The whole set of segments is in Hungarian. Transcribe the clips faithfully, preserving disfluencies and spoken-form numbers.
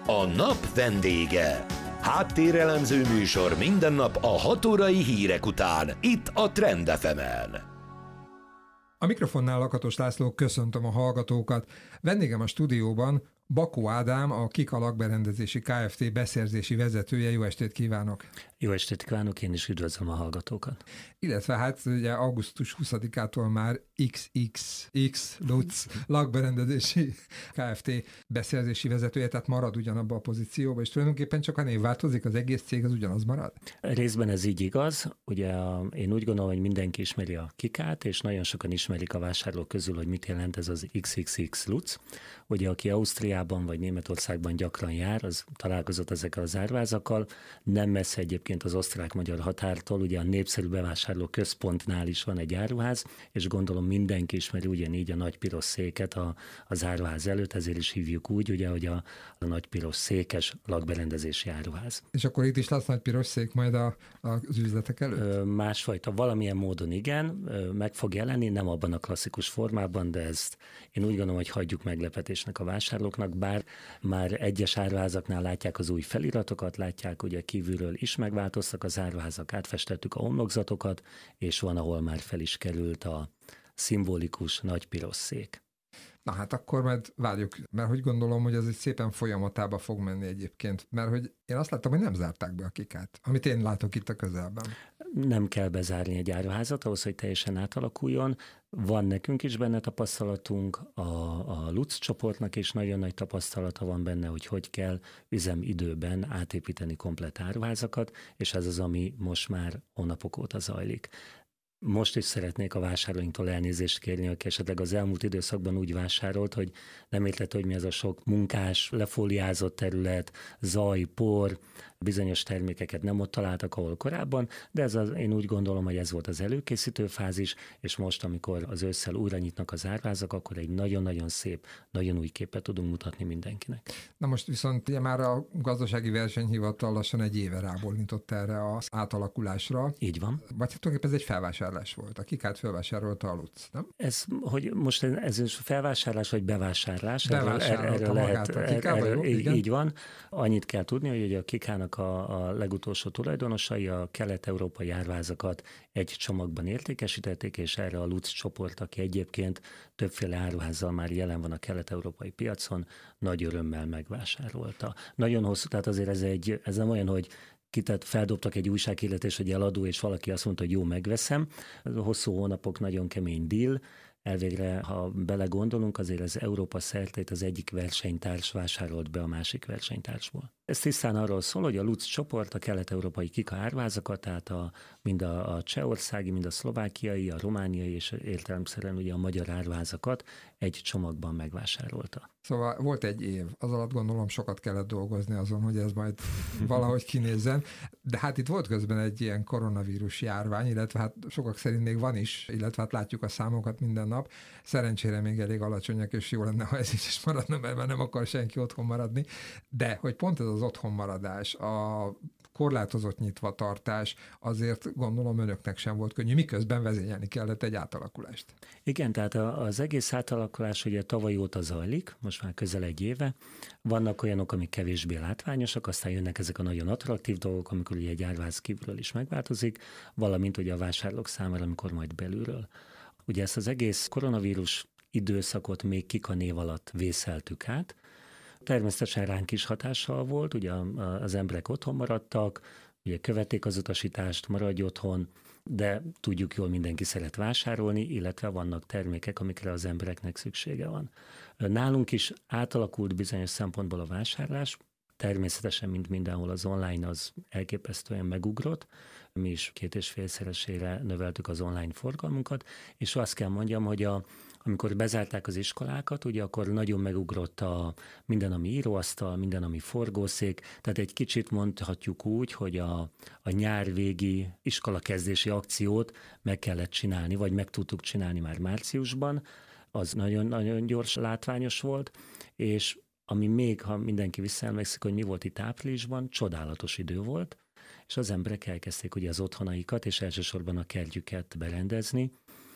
A nap vendége. Háttérelemző műsor minden nap a hat órai hírek után, itt a Trend ef emen. A mikrofonnál Lakatos László, köszöntöm a hallgatókat. Vendégem a stúdióban Bakó Ádám, a Kika lakberendezési Kft. Beszerzési vezetője. Jó estét kívánok! Jó estét kívánok, én is üdvözlöm a hallgatókat. Illetve hát ugye augusztus huszadikától már iksz iksz iksz Lutz lakberendezési Kft. Beszerzési vezetője, tehát marad ugyanabban a pozícióban, és tulajdonképpen csak a név változik, az egész cég az ugyanaz marad? Részben ez így igaz. Ugye a, én úgy gondolom, hogy mindenki ismeri a Kikát, és nagyon sokan ismerik a vásárlók közül, hogy mit jelent ez az iksz iksz iksz Lutz. Ugye aki Ausztriában vagy Németországban gyakran jár, az találkozott ezekkel az árvázakkal. Nem messze egyébként az osztrák-magyar határtól, ugye a népszerű bevásárló központnál is van egy áruház, és gondolom mindenki ismeri ugyanígy a nagy piros széket a, az áruház előtt, ezért is hívjuk úgy, ugye, hogy a, a nagy piros székes lakberendezési áruház. És akkor itt is lesz nagy piros szék majd a, a, az üzletek előtt? Ö, másfajta, valamilyen módon igen, ö, meg fog jelenni, nem abban a klasszikus formában, de ezt én úgy gondolom, hogy hagyjuk meglepetésnek a vásárlóknak, bár már egyes áruházaknál látják az új feliratokat, látják, ugye kívülről is megváltoztak az áruházak, átfestettük a homlokzatokat, és van, ahol már fel is került a szimbolikus nagy piros szék. Na hát akkor majd várjuk, mert hogy gondolom, hogy ez egy szépen folyamatába fog menni egyébként, mert hogy én azt láttam, hogy nem zárták be a Kikát, amit én látok itt a közelben. Nem kell bezárni egy áruházat ahhoz, hogy teljesen átalakuljon. Van nekünk is benne tapasztalatunk, a, a Lutz csoportnak is nagyon nagy tapasztalata van benne, hogy hogy kell üzemidőben átépíteni komplett áruházakat, és ez az, ami most már hónapok óta zajlik. Most is szeretnék a vásárlóinktól elnézést kérni, aki esetleg az elmúlt időszakban úgy vásárolt, hogy nem értett, hogy mi ez a sok munkás, lefóliázott terület, zaj, por, bizonyos termékeket nem ott találtak, ahol korábban, de ez az, én úgy gondolom, hogy ez volt az előkészítő fázis, és most, amikor az ősszel újra nyitnak az áruházak, akkor egy nagyon-nagyon szép, nagyon új képet tudunk mutatni mindenkinek. Na most viszont ugye már a gazdasági versenyhivatal lassan egy éve rábólintott erre az átalakulásra. Így van. Vagy hát tulajdonképpen ez egy felvásárlás volt. A Kikát felvásárolta a Lutz, nem? Ez, hogy most ez is felvásárlás vagy bevásárlás? Bevásárolta erről, magát erről, a Kikába, erről, jó? Így, így van. Annyit kell tudni, hogy a Kikának a, a legutolsó tulajdonosai a kelet-európai árvázakat egy csomagban értékesítették, és erre a Lutz csoport, aki egyébként többféle áruházzal már jelen van a kelet-európai piacon, nagy örömmel megvásárolta. Nagyon hosszú, tehát azért ez, egy, ez nem olyan, hogy kitett, feldobtak egy újsághirdetést, hogy eladó, és valaki azt mondta, hogy jó, megveszem. Hosszú hónapok, nagyon kemény deal. Elvégre, ha belegondolunk, azért az Európa szerte az egyik versenytárs vásárolt be a másik versenytársból. Ez tisztán arról szól, hogy a Lutz csoport a kelet-európai Kika árvázakat, tehát a, mind a, a csehországi, mind a szlovákiai, a romániai és értelemszerűen ugye a magyar árvázakat egy csomagban megvásárolta. Szóval volt egy év, az alatt gondolom sokat kellett dolgozni azon, hogy ez majd valahogy kinézzen, de hát itt volt közben egy ilyen koronavírus járvány, illetve hát sokak szerint még van is, illetve hát látjuk a számokat minden nap. Szerencsére még elég alacsonyak, és jó lenne, ha ez is maradna, mert már nem akar senki otthon maradni, de hogy pont ez az otthon maradás, a korlátozott nyitvatartás, azért gondolom önöknek sem volt könnyű, miközben vezényelni kellett egy átalakulást. Igen, tehát az egész átalakulás ugye tavaly óta zajlik, most már közel egy éve. Vannak olyanok, amik kevésbé látványosak, aztán jönnek ezek a nagyon attraktív dolgok, amikor ugye egy árváz kívülről is megváltozik, valamint ugye a vásárlók számára, amikor majd belülről. Ugye ezt az egész koronavírus időszakot még Kika név alatt vészeltük át. Természetesen ránk is hatással volt, ugye az emberek otthon maradtak, ugye követték az utasítást, maradj otthon, de tudjuk jól, mindenki szeret vásárolni, illetve vannak termékek, amikre az embereknek szüksége van. Nálunk is átalakult bizonyos szempontból a vásárlás, természetesen, mint mindenhol az online az elképesztően megugrott, mi is két és félszeresére növeltük az online forgalmunkat, és azt kell mondjam, hogy a amikor bezárták az iskolákat, ugye akkor nagyon megugrott a minden, ami íróasztal, minden, ami forgószék, tehát egy kicsit mondhatjuk úgy, hogy a, a nyár végi iskolakezdési akciót meg kellett csinálni, vagy meg tudtuk csinálni már márciusban, az nagyon-nagyon gyors, látványos volt, és ami még, ha mindenki visszaemlékszik, hogy mi volt itt áprilisban, csodálatos idő volt, és az emberek elkezdték ugye az otthonaikat, és elsősorban a kertjüket berendezni,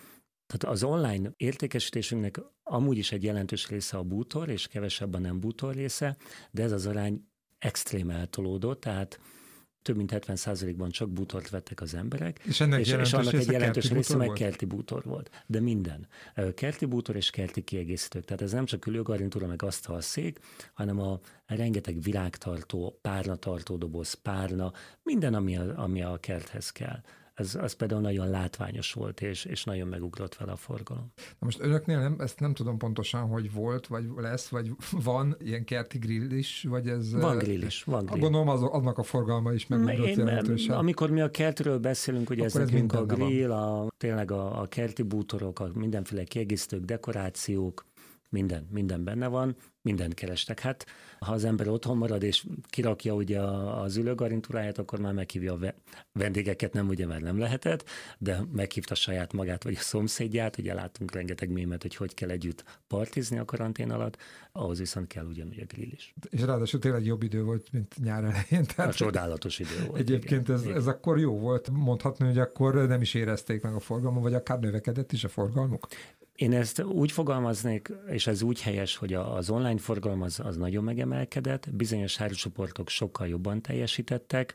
Tehát az online értékesítésünknek amúgy is egy jelentős része a bútor, és kevesebb a nem bútor része, de ez az arány extrém eltolódott, tehát több mint hetven százalékban csak bútort vettek az emberek, és, ennek és, és annak egy jelentős része meg volt? kerti bútor volt. De minden. Kerti bútor és kerti kiegészítők. Tehát ez nem csak ülőgarnitúra, meg asztal, szék, hanem a rengeteg virágtartó, párnatartó doboz, párna, minden, ami a, ami a kerthez kell. Ez, az például nagyon látványos volt, és, és nagyon megugrott vele a forgalom. Na most önöknél nem, ezt nem tudom pontosan, hogy volt, vagy lesz, vagy van ilyen kerti grill is, vagy ez... Van grill is, van grill. Gondolom az, annak a forgalma is megugrott jelentősen. Amikor mi a kertről beszélünk, ugye ez nekünk a grill, a, tényleg a, a kerti bútorok, a mindenféle kiegészítők, dekorációk, minden, minden benne van, mindent kerestek. Hát, ha az ember otthon marad, és kirakja ugye az ülőgarnitúráját, akkor már meghívja a vendégeket, nem ugye már nem lehetett, de meghívta saját magát, vagy a szomszédját, ugye láttunk rengeteg mémet, hogy hogy kell együtt partizni a karantén alatt, ahhoz viszont kell ugyanúgy a grill is. És ráadásul tényleg jobb idő volt, mint nyár elején. Tehát a csodálatos idő volt. Egyébként ez, ez akkor jó volt, mondhatni, hogy akkor nem is érezték meg a forgalmat, vagy akár növekedett is a forgalmuk? Én ezt úgy fogalmaznék, és ez úgy helyes, hogy az online forgalom az, az nagyon megemelkedett, bizonyos árucsoportok sokkal jobban teljesítettek,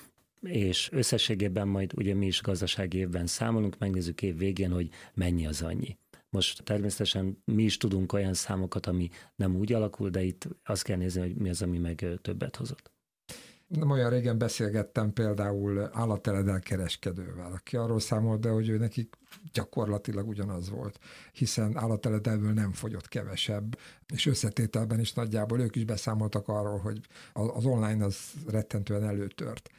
és összességében majd ugye mi is gazdasági évben számolunk, megnézzük év végén, hogy mennyi az annyi. Most természetesen mi is tudunk olyan számokat, ami nem úgy alakul, de itt azt kell nézni, hogy mi az, ami meg többet hozott. Nem olyan régen beszélgettem például állatteledel kereskedővel, aki arról számolt be, hogy ő nekik gyakorlatilag ugyanaz volt, hiszen állatteledelből nem fogyott kevesebb, és összetételben is nagyjából ők is beszámoltak arról, hogy az online az rettentően előtört.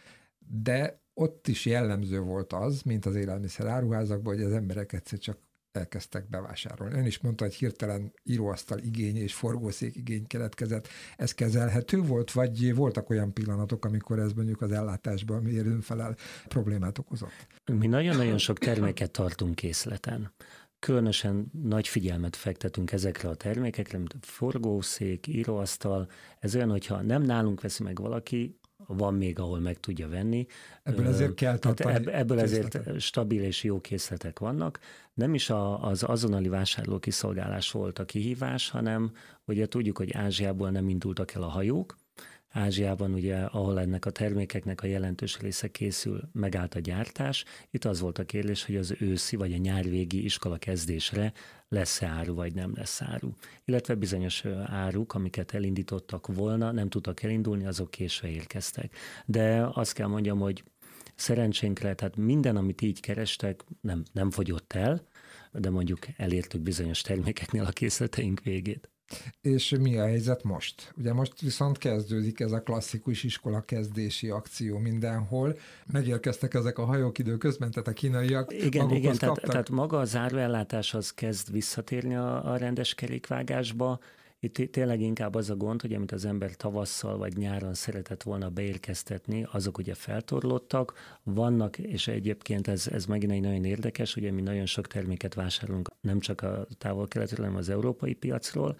De ott is jellemző volt az, mint az élelmiszer áruházakban, hogy az emberek egyszer csak elkezdtek bevásárolni. Ön is mondta, hogy hirtelen íróasztal igény és forgószék igény keletkezett. Ez kezelhető volt, vagy voltak olyan pillanatok, amikor ez mondjuk az ellátásban mérőn felel problémát okozott? Mi nagyon-nagyon sok terméket tartunk készleten. Különösen nagy figyelmet fektetünk ezekre a termékekre, mint forgószék, íróasztal. Ez olyan, hogyha nem nálunk veszi meg valaki, van még, ahol meg tudja venni. Ebből ezért kell tartani. Ebb, ebből ezért stabil és jó készletek vannak. Nem is a, az azonnali vásárló kiszolgálás volt a kihívás, hanem ugye tudjuk, hogy Ázsiából nem indultak el a hajók. Ázsiában ugye, ahol ennek a termékeknek a jelentős része készül, megállt a gyártás. Itt az volt a kérdés, hogy az őszi vagy a nyárvégi iskola kezdésre lesz-e áru, vagy nem lesz áru. Illetve bizonyos áruk, amiket elindítottak volna, nem tudtak elindulni, azok késve érkeztek. De azt kell mondjam, hogy szerencsénkre, tehát minden, amit így kerestek, nem, nem fogyott el, de mondjuk elértük bizonyos termékeknél a készleteink végét. És mi a helyzet most? Ugye most viszont kezdődik ez a klasszikus iskola kezdési akció mindenhol. Megérkeztek ezek a hajók időközben, tehát a kínaiak igen, igen, tehát, tehát maga az áruellátás az kezd visszatérni a, a rendes kerékvágásba. Itt tényleg inkább az a gond, hogy amit az ember tavasszal vagy nyáron szeretett volna beérkeztetni, azok ugye feltorlódtak, vannak, és egyébként ez, ez megint egy nagyon érdekes, ugye mi nagyon sok terméket vásárolunk, nem csak a távol-keletről, hanem az európai piacról,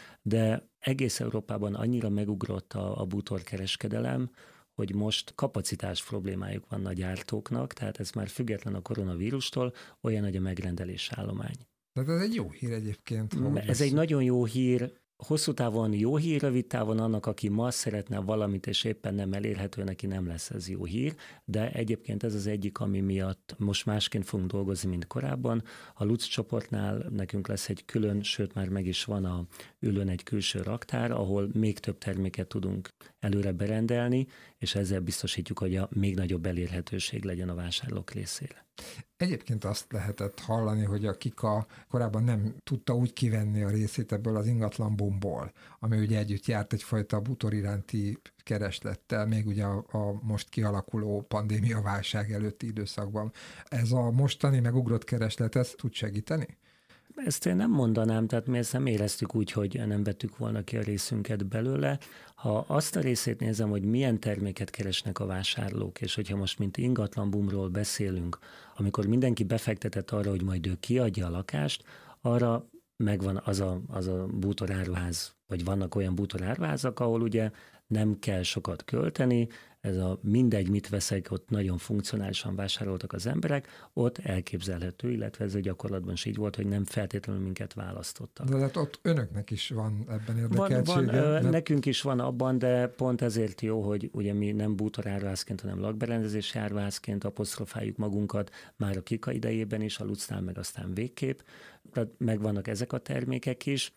de egész Európában annyira megugrott a, a bútorkereskedelem, hogy most kapacitás problémájuk van a gyártóknak, tehát ez már független a koronavírustól, olyan nagy a megrendelés állomány. Tehát ez egy jó hír egyébként. Ez egy nagyon jó hír, hosszú távon jó hír, rövid távon annak, aki ma szeretne valamit, és éppen nem elérhető, neki nem lesz ez jó hír, de egyébként ez az egyik, ami miatt most másként fogunk dolgozni, mint korábban. A Lutz csoportnál nekünk lesz egy külön, sőt már meg is van a ülőn egy külső raktár, ahol még több terméket tudunk előre berendelni, és ezzel biztosítjuk, hogy a még nagyobb elérhetőség legyen a vásárlók részére. Egyébként azt lehetett hallani, hogy a Kika korábban nem tudta úgy kivenni a részét ebből az ingatlan boomból, ami ugye együtt járt egyfajta bútor iránti kereslettel, még ugye a, a most kialakuló pandémia válság előtti időszakban. Ez a mostani megugrott kereslet, ez tud segíteni? Ezt én nem mondanám, tehát mi ezt nem éreztük úgy, hogy nem vettük volna ki a részünket belőle. Ha azt a részét nézem, hogy milyen terméket keresnek a vásárlók, és hogyha most mint ingatlan boomról beszélünk, amikor mindenki befektetett arra, hogy majd ő kiadja a lakást, arra megvan az a, az a bútoráruház, vagy vannak olyan bútoráruházak, ahol ugye nem kell sokat költeni, ez a mindegy, mit veszek, ott nagyon funkcionálisan vásároltak az emberek, ott elképzelhető, illetve ez a gyakorlatban is így volt, hogy nem feltétlenül minket választottak. De hát ott önöknek is van ebben érdekeltsége. Van, van, mert... Nekünk is van abban, de pont ezért jó, hogy ugye mi nem bútoráruházként, hanem lakberendezési áruházként apostrofáljuk magunkat, már a Kika idejében is, a Lucnál meg aztán végképp. Tehát megvannak ezek a termékek is,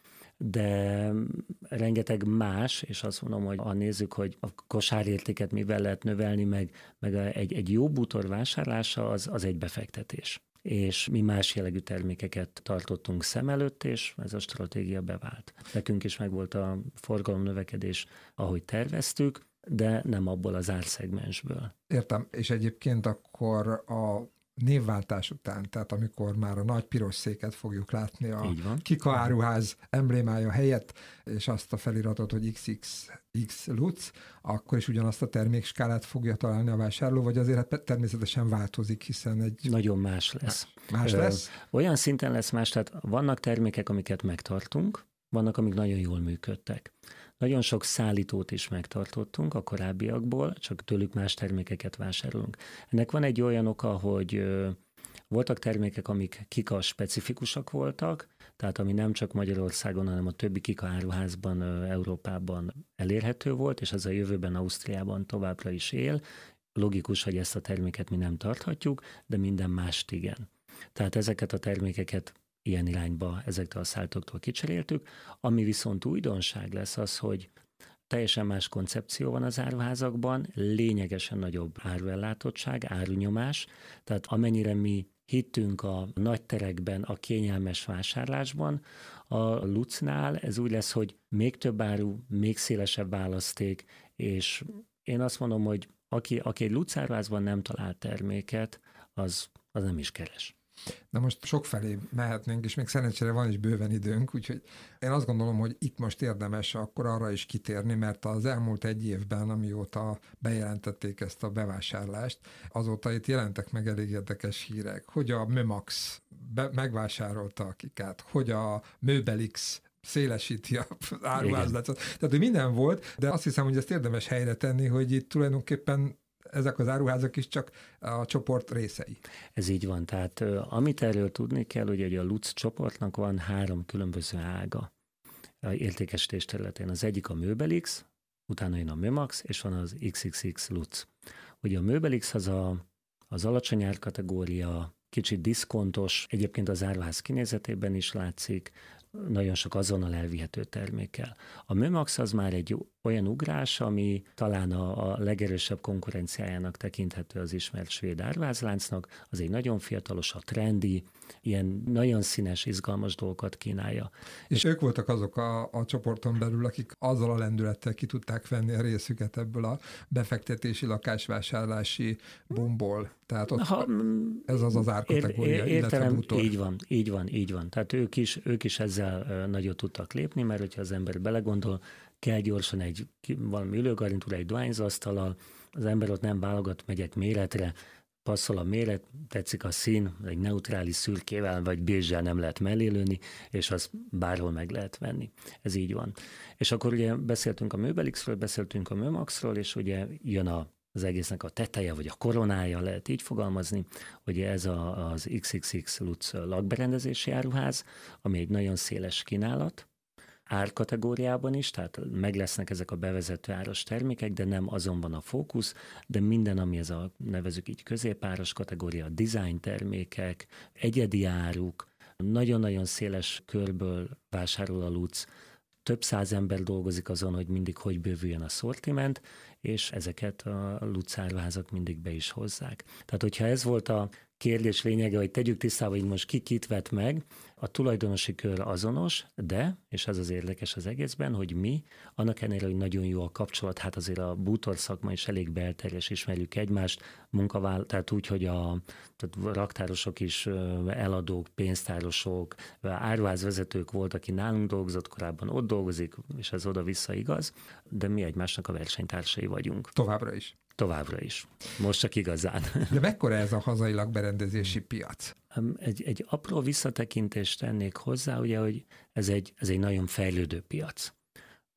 de rengeteg más, és azt mondom, hogy ha nézzük, hogy a kosárértéket mivel lehet növelni, meg, meg egy, egy jó bútor vásárlása, az, az egy befektetés. És mi más jellegű termékeket tartottunk szem előtt, és ez a stratégia bevált. Nekünk is megvolt a forgalomnövekedés, ahogy terveztük, de nem abból az árszegmensből. Értem, és egyébként akkor a névváltás után, tehát amikor már a nagy piros széket fogjuk látni a Kika áruház emblémája helyett, és azt a feliratot, hogy iksz iksz iksz Lutz, akkor is ugyanazt a termékskálát fogja találni a vásárló, vagy azért természetesen változik, hiszen egy... Nagyon más lesz. Más lesz? Olyan szinten lesz más, tehát vannak termékek, amiket megtartunk, vannak, amik nagyon jól működtek. Nagyon sok szállítót is megtartottunk a korábbiakból, csak tőlük más termékeket vásárolunk. Ennek van egy olyan oka, hogy ö, voltak termékek, amik Kika specifikusak voltak, tehát ami nem csak Magyarországon, hanem a többi Kika áruházban, ö, Európában elérhető volt, és ez a jövőben Ausztriában továbbra is él. Logikus, hogy ezt a terméket mi nem tarthatjuk, de minden mást igen. Tehát ezeket a termékeket ilyen irányba ezektől a szállítóktól kicseréltük. Ami viszont újdonság lesz az, hogy teljesen más koncepció van az áruházakban, lényegesen nagyobb áruellátottság, árunyomás, tehát amennyire mi hittünk a nagy terekben, a kényelmes vásárlásban, a Lucnál ez úgy lesz, hogy még több áru, még szélesebb választék, és én azt mondom, hogy aki, aki egy Lutz áruházban nem talál terméket, az, az nem is keres. Na most sokfelé mehetnénk, és még szerencsére van is bőven időnk, úgyhogy én azt gondolom, hogy itt most érdemes akkor arra is kitérni, mert az elmúlt egy évben, amióta bejelentették ezt a bevásárlást, azóta itt jelentek meg elég érdekes hírek, hogy a Mömax be- megvásárolta a Kikát, hogy a Möbelix szélesíti az áruházlatot. Tehát, hogy minden volt, de azt hiszem, hogy ezt érdemes helyre tenni, hogy itt tulajdonképpen ezek az áruházak is csak a csoport részei. Ez így van. Tehát amit erről tudni kell, hogy a Lutz csoportnak van három különböző ága a értékesítés területén. Az egyik a Möbelix, utána jön a Mömax, és van az iksz iksz iksz Lutz. Ugye a Möbelix az a, az alacsony árkategória, kicsit diszkontos, egyébként az áruház kinézetében is látszik, nagyon sok azonnal elvihető termékkel. A Mömax az már egy olyan ugrás, ami talán a, a legerősebb konkurenciájának tekinthető az ismert svéd áruházláncnak, az egy nagyon fiatalos, a trendi, ilyen nagyon színes, izgalmas dolgokat kínálja. És ők voltak azok a, a csoporton belül, akik azzal a lendülettel ki tudták venni a részüket ebből a befektetési, lakásvásárlási boomból. Tehát ott ha, ez az az árkategória, ér, értelem, illetve bútor. Így van, így van, így van. Tehát ők is, ők is ezzel nagyot tudtak lépni, mert hogyha az ember belegondol, kell gyorsan egy valami ülőgarnitúra, egy dohányzasztallal, az ember ott nem válogat, megyek méretre, passzol a méret, tetszik a szín, egy neutrális szürkével vagy bézsel nem lehet mellélőni, és azt bárhol meg lehet venni. Ez így van. És akkor ugye beszéltünk a Möbelixről, beszéltünk a Mömaxról, és ugye jön a az egésznek a teteje, vagy a koronája, lehet így fogalmazni, hogy ez a, az iksz iksz iksz Lutz lakberendezési áruház, ami egy nagyon széles kínálat, árkategóriában is, tehát meg lesznek ezek a bevezető áras termékek, de nem azon van a fókusz, de minden, ami ez a nevezük így középáras kategória, design termékek, egyedi áruk, nagyon-nagyon széles körből vásárol a Lutz, több száz ember dolgozik azon, hogy mindig hogy bővüljön a szortiment, és ezeket a Lutz áruházak mindig be is hozzák. Tehát, hogyha ez volt a kérdés lényege, hogy tegyük tisztába, hogy most ki kit vett meg, a tulajdonosi kör azonos, de, és ez az érdekes az egészben, hogy mi, annak ellenére, hogy nagyon jó a kapcsolat, hát azért a bútor szakma is elég belterjes, ismerjük egymást, munkavál, tehát úgy, hogy a tehát raktárosok is, eladók, pénztárosok, áruházvezetők volt, aki nálunk dolgozott, korábban ott dolgozik, és ez oda-vissza igaz, de mi egymásnak a versenytársai vagyunk. Továbbra is. Továbbra is. Most csak igazán. De mekkora ez a hazai lakberendezési piac? Egy, egy apró visszatekintést tennék hozzá, ugye, hogy ez egy, ez egy nagyon fejlődő piac.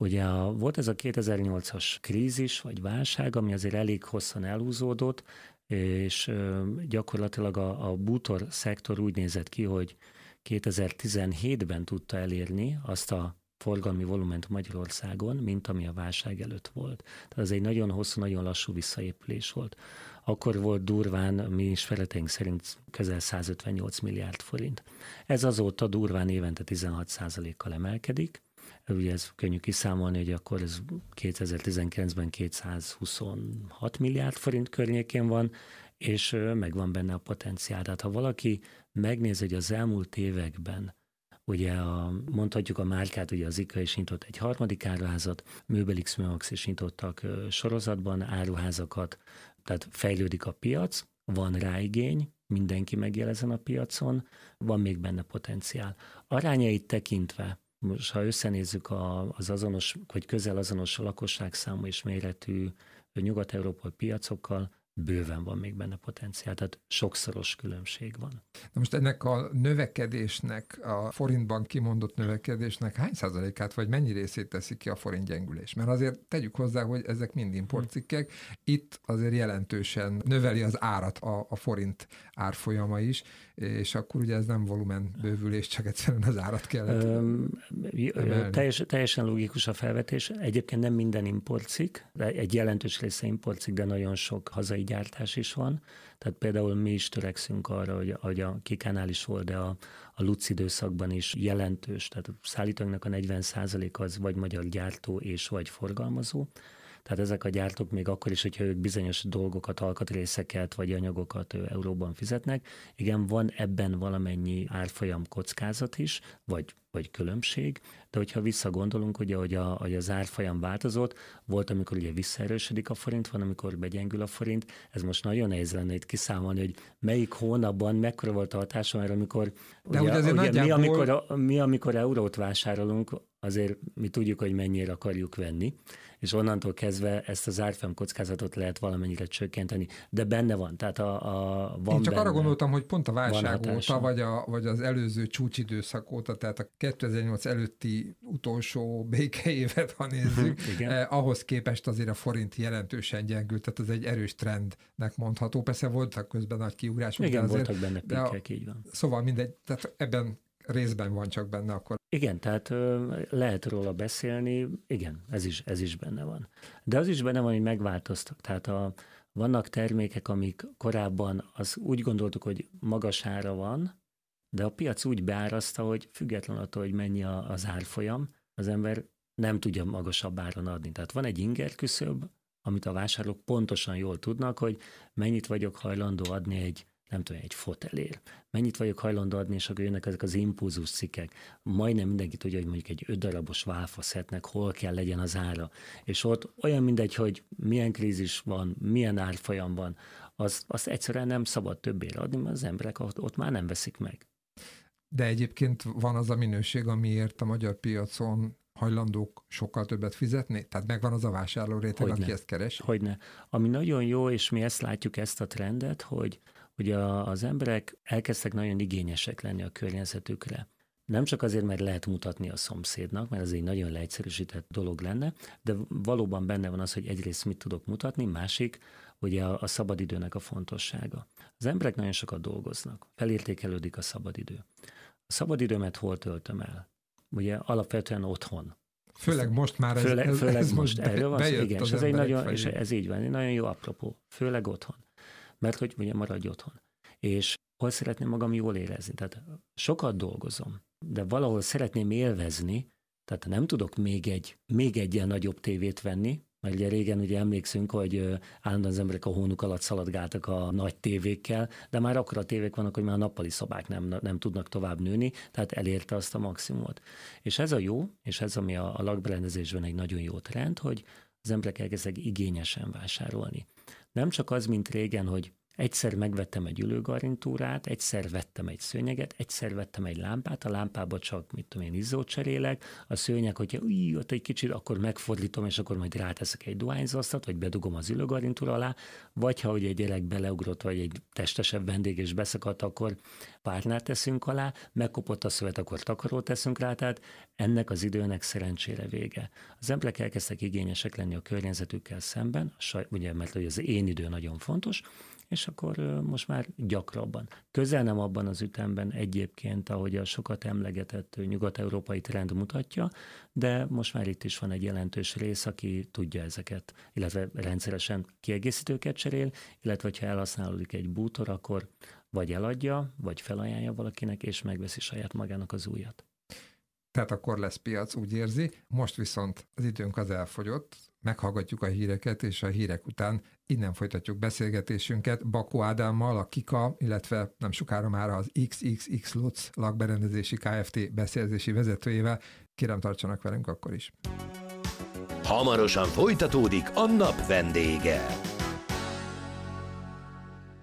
Ugye a, volt ez a kétezer-nyolcas krízis, vagy válság, ami azért elég hosszan elhúzódott, és gyakorlatilag a, a bútor szektor úgy nézett ki, hogy kétezer-tizenhétben tudta elérni azt a forgalmi volument Magyarországon, mint ami a válság előtt volt. Tehát ez egy nagyon hosszú, nagyon lassú visszaépülés volt. Akkor volt durván, mi ismereteink szerint közel százötvennyolc milliárd forint. Ez azóta durván évente tizenhat százalékkal emelkedik. Ugye ez könnyű kiszámolni, hogy akkor ez kétezer-tizenkilencben kétszázhuszonhat milliárd forint környékén van, és megvan benne a potenciál. Tehát ha valaki megnézi, hogy az elmúlt években, ugye a, mondhatjuk a márkát, ugye az IKEA is nyitott egy harmadik áruházat, Möbelix, Mömax is nyitottak sorozatban áruházakat, tehát fejlődik a piac, van rá igény, mindenki megjel ezen a piacon, van még benne potenciál. Arányait tekintve, most ha összenézzük a, az azonos, vagy közel azonos lakosságszámú és méretű nyugat-európai piacokkal, bőven van még benne potenciál, tehát sokszoros különbség van. Na most ennek a növekedésnek, a forintban kimondott növekedésnek hány százalékát, vagy mennyi részét teszik ki a forint gyengülés? Mert azért tegyük hozzá, hogy ezek mind importcikkek, itt azért jelentősen növeli az árat a, a forint árfolyama is, és akkor ugye ez nem volumen bővülés, csak egyszerűen az árat kellett Öm, teljes, Teljesen logikus a felvetés. Egyébként nem minden importcikk, egy jelentős része importcikk, de nagyon sok hazai gyártás is van. Tehát például mi is törekszünk arra, hogy, hogy a Kikánál is volt, de a, a Lutz időszakban is jelentős, tehát a szállítóknak a negyven százalék az vagy magyar gyártó és vagy forgalmazó. Tehát ezek a gyártók még akkor is, hogyha ők bizonyos dolgokat, alkatrészeket vagy anyagokat euróban fizetnek, igen, van ebben valamennyi árfolyam kockázat is, vagy, vagy különbség, de hogyha visszagondolunk, ugye, hogy, a, hogy az árfolyam változott, volt, amikor ugye visszaerősödik a forint, van, amikor begyengül a forint, ez most nagyon nehéz lenne itt kiszámolni, hogy melyik hónapban mekkora volt a hatása, mert amikor, de ugye, ugye, nagyjából... mi, amikor, mi, amikor eurót vásárolunk, azért mi tudjuk, hogy mennyire akarjuk venni, és onnantól kezdve ezt az árfolyam kockázatot lehet valamennyire csökkenteni, de benne van, tehát a, a van Én csak benne, arra gondoltam, hogy pont a válság óta, vagy, a, vagy az előző csúcsidőszak óta, tehát a kétezer-nyolc előtti utolsó békeévet, ha nézzük, eh, ahhoz képest azért a forint jelentősen gyengült, tehát ez egy erős trendnek mondható. Persze voltak közben nagy kiugrások. Igen, azért, voltak benne pikkek, így van. Szóval mindegy, tehát ebben részben van csak benne akkor. Igen, tehát ö, lehet róla beszélni, igen, ez is, ez is benne van. De az is benne van, hogy megváltoztak. Tehát a, vannak termékek, amik korábban az úgy gondoltuk, hogy magas ára van, de a piac úgy beárazta, hogy független attól, hogy mennyi a, az árfolyam, az ember nem tudja magasabb áron adni. Tehát van egy inger küszöb, amit a vásárlók pontosan jól tudnak, hogy mennyit vagyok hajlandó adni egy nem tudom, egy fotelér. Mennyit vagyok hajlandó adni, és akkor jönnek ezek az impulzus cikkek. Majdnem mindenki tudja, hogy mondjuk egy öt darabos válfaszetnek hol kell legyen az ára. És ott olyan mindegy, hogy milyen krízis van, milyen árfolyam van, az, azt egyszerűen nem szabad többére adni, mert az emberek ott, ott már nem veszik meg. De egyébként van az a minőség, amiért a magyar piacon hajlandók sokkal többet fizetni? Tehát megvan az a vásárló réteg, Hogyne. aki ezt keresi? Hogyne. Ami nagyon jó, és mi ezt látjuk, ezt a trendet, hogy ugye az emberek elkezdtek nagyon igényesek lenni a környezetükre. Nem csak azért, mert lehet mutatni a szomszédnak, mert ez egy nagyon leegyszerűsített dolog lenne, de valóban benne van az, hogy egyrészt mit tudok mutatni, másik, ugye a, a szabadidőnek a fontossága. Az emberek nagyon sokat dolgoznak, felértékelődik a szabadidő. A szabadidőmet hol töltöm el? Ugye alapvetően otthon. Főleg most már ez, főleg, ez, főleg ez most most erről van, igen, és ez, egy nagyon, és ez így van, egy nagyon jó apropó, főleg otthon. Mert hogy ugye maradj otthon. És hol szeretném magam jól érezni? Tehát sokat dolgozom, de valahol szeretném élvezni, tehát nem tudok még egy, még egy ilyen nagyobb tévét venni, mert ugye régen ugye emlékszünk, hogy állandóan az emberek a hónuk alatt szaladgáltak a nagy tévékkel, de már akkor a tévék vannak, hogy már a nappali szobák nem, nem tudnak tovább nőni, tehát elérte azt a maximumot. És ez a jó, és ez ami a, a lakberendezésben egy nagyon jó trend, hogy az emberek elkezdenek igényesen vásárolni. Nem csak az, mint régen, hogy Egyszer megvettem egy ülőgarnitúrát, egyszer vettem egy szőnyeget, egyszer vettem egy lámpát, a lámpába csak, mit tudom én, izzót cserélek, a szőnyeg, hogyha új, ott egy kicsit, akkor megfordítom, és akkor majd ráteszek egy dohányzasztat, vagy bedugom az ülőgarnitúra alá, vagy ha ugye egy gyerek beleugrott, vagy egy testesebb vendég és beszakadt, akkor párnát teszünk alá, megkopott a szövet, akkor takarót teszünk rá, tehát ennek az időnek szerencsére vége. Az emberek elkezdtek igényesek lenni a környezetükkel szemben, ugye, mert az én idő nagyon fontos, és akkor most már gyakrabban. Közel nem abban az ütemben egyébként, ahogy a sokat emlegetett nyugat-európai trend mutatja, de most már itt is van egy jelentős rész, aki tudja ezeket, illetve rendszeresen kiegészítőket cserél, illetve ha elhasználódik egy bútor, akkor vagy eladja, vagy felajánlja valakinek, és megveszi saját magának az újat. Tehát akkor lesz piac, úgy érzi. Most viszont az időnk az elfogyott, meghallgatjuk a híreket, és a hírek után innen folytatjuk beszélgetésünket Bakó Ádámmal, a Kika, illetve nem sokára már az iksz iksz iksz Lutz lakberendezési Kft. Beszerzési vezetőjével. Kérem, tartsanak velünk akkor is. Hamarosan folytatódik a nap vendége.